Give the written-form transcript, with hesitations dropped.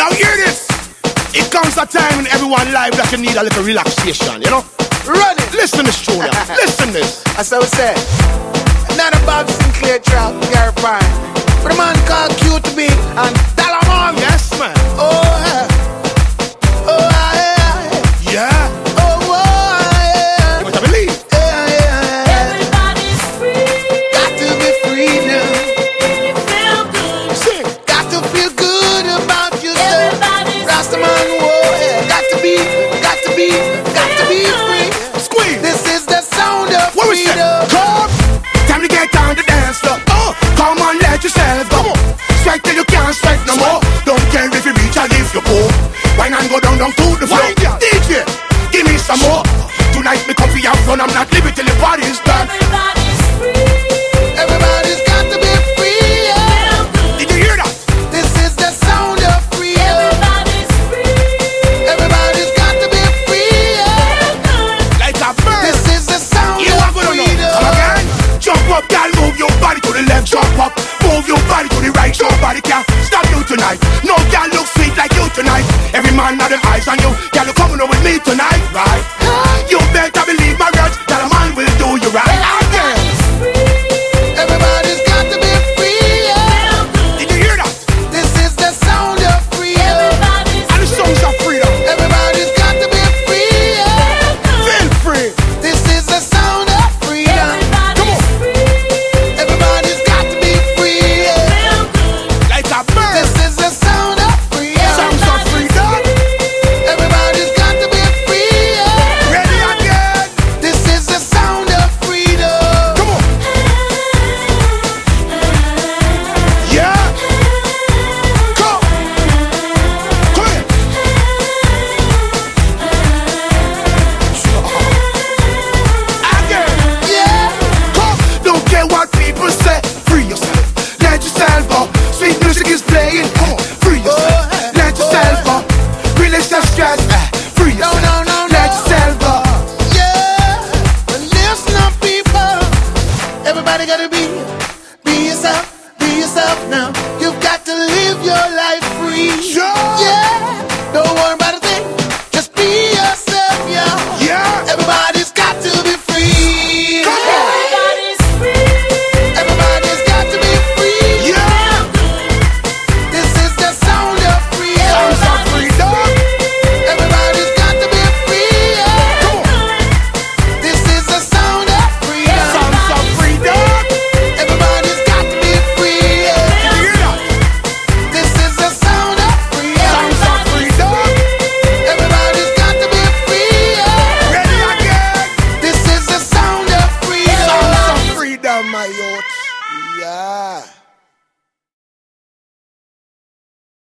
Now hear this. It comes a time in everyone's life that you need a little relaxation, you know? Run it. Listen this, Junior. Listen this. That's how it said. Another Bob Sinclair track, Gary Pine. But a man called QTB and Dalamon. Yes, man. Oh, yeah. Oh, yeah. Yeah. Oh, yeah. You want to believe? Everybody's free. Got to be free now. Feel good. Sing. Got to feel good about yourself. Everybody's Rastaman, free. whoa, yeah. Got to be free. Squeeze. This is the sound of What we say? freedom. Come. Time to get down to dance floor. Come on, let yourself go. Strike till you can't strike no more. Don't care if you reach or if you go. Why not go down to the floor? DJ, give me some more. Tonight me come for your fun. I'm not leaving till the party's done. Everybody's free. Everybody's got to be free. Yeah. Did you hear that? This is the sound of freedom. Everybody's free. Everybody's got to be free. Yeah. Like a bird. This is the sound You of are gonna know. freedom. Come again. Jump up, girl, move your body to the left. Jump up, move your body to the right. Nobody can stop you tonight. No girl look sweet like you tonight. Every man had them eyes on you. Girl, you coming up with me tonight, right? You better believe my words. That a man will do you right. Again. Everybody's free. Everybody's got to be free. Yeah. Did you hear that? This is the sound of freedom. Everybody's And the songs of freedom. Everybody's got to be free. Yeah. Feel free. This is the sound of freedom. Everybody's free. Everybody's got to be free. Yeah. Like a bird. This is the sound of freedom. Songs of freedom. Everybody's got to be free. Yeah. Ready again. This is the sound of freedom. Come on. Yeah. Come. Come here. Again. Yeah. Come. Don't care what people say. Free yourself. Let yourself go. Sweet music is playing. Come on. Free yourself. Let yourself go. Release the stress. Free No, yourself. no, no, Let no. yourself go. Yeah. But listen up, people. Everybody gotta be yourself. Be yourself now. You've got to live your life free. Yeah. Yeah. Don't worry about a thing. Just be yourself, yeah. Yeah. Everybody's got to be free. Come on. Everybody's free. Everybody's got to be free. Yeah. This is the sound of freedom. Sounds of freedom. Everybody's got to be free. Yeah. Come on. This is the sound of freedom. Sounds of freedom. Everybody's got to be free. Yeah. Did you hear that? This is the sound of freedom. Sounds of freedom. Everybody's got to be free. Yeah. Ready again. This is the sound of freedom. Sounds of freedom, my youth. Yeah.